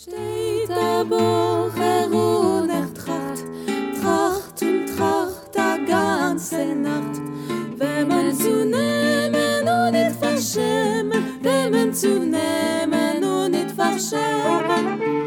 Steht aber und er tracht und tracht die ganze Nacht. Wenn man zu nehmen und nicht verschämen, wenn man zu nehmen und nicht verschämen.